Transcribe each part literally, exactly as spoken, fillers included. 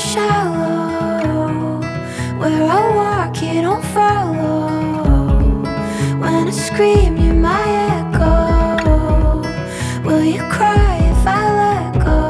shallow. Where I walk, you don't follow. When I scream, you're my echo. Will you cry if I let go?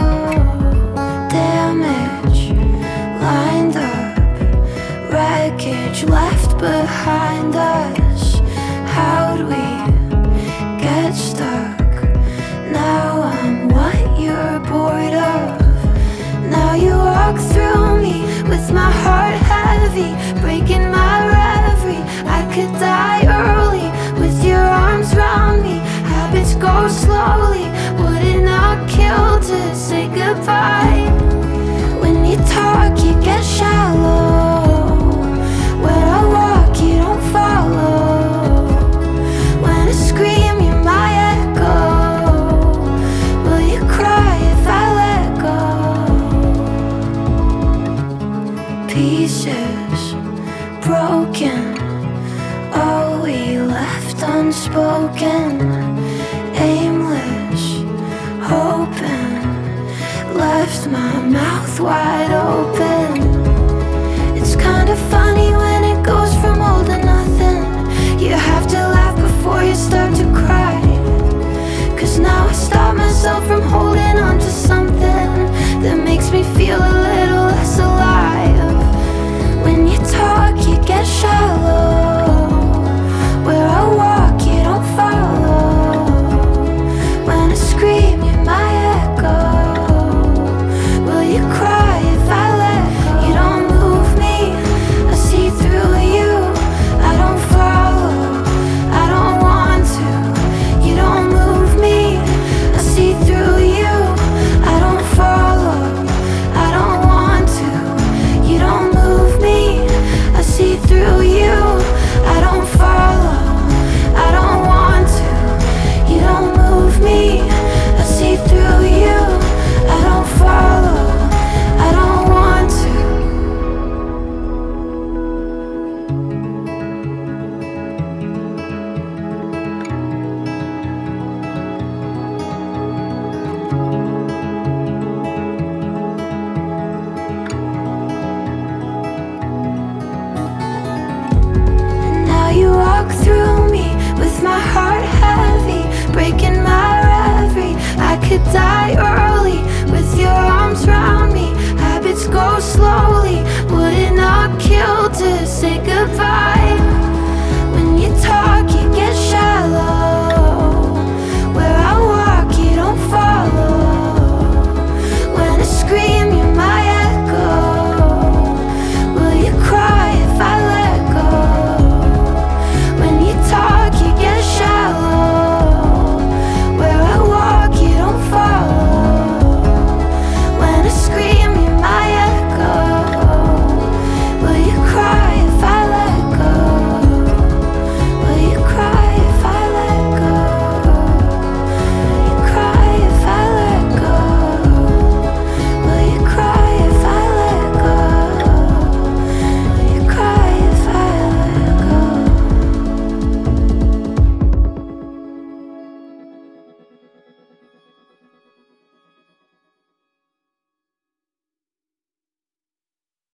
Damage lined up, wreckage left behind us. How'd we get stuck? Now I'm what you're bored of. Now you walk through me with my heart heavy, breaking my reverie. I could die early with your arms round me. Habits go slowly, would it not kill to say goodbye? When you talk, you get shallow. When I walk, you don't follow. When I scream, you're my echo. Will you cry if I let go? Pieces broken, all we left unspoken. Aimless, hoping, left my mouth wide open. It's kinda funny when it goes from all to nothing. You have to laugh before you start to cry. Cause now I stop myself from